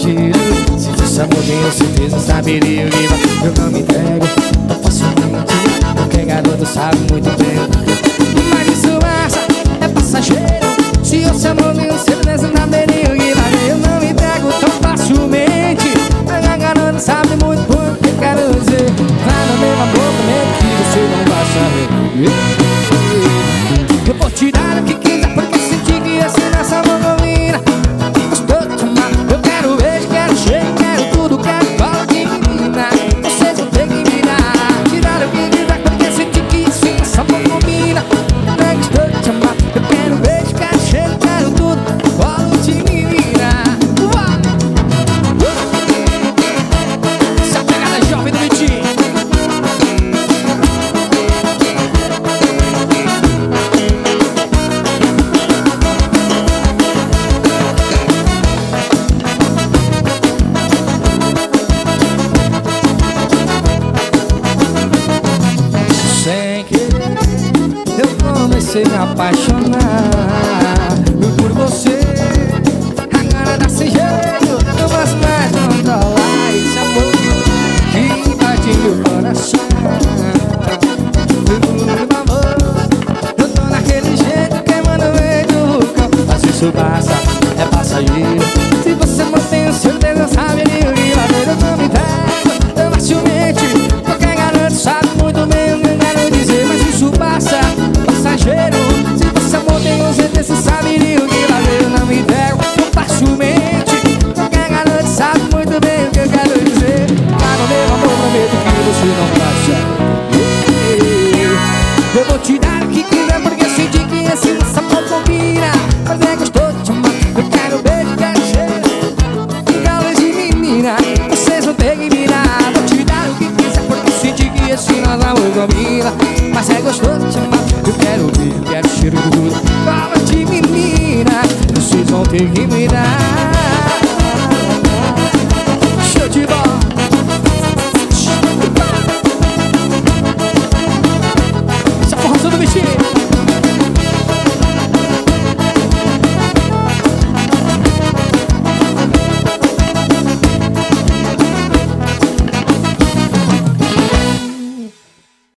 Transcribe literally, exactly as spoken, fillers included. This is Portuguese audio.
passageiro. Se fosse amor, tenho certeza, saberia viva. Eu não me entrego tão facilmente, porque garoto sabe muito bem. Mas isso passa, é passageiro. Se fosse amor, tenho certeza, saberia viva. Eu não me entrego tão facilmente, a garota sabe muito bem o que eu quero dizer. Vai na mesma boca, mesmo que você não vai saber. Eu vou te dar o que quiser, porque senti que ia ser nessa bombovina. Estou te amando, eu quero beijo, quero cheiro, quero tudo, quero cola de menina. Vocês vão ter que me dar, tirar o que quiser, porque senti que ia ser nessa bombovina. Estou te amando, eu quero beijo, quero cheiro, quero tudo, cola de menina. Essa pegada jovem do Vitinho. Sem querer, eu comecei a me apaixonar.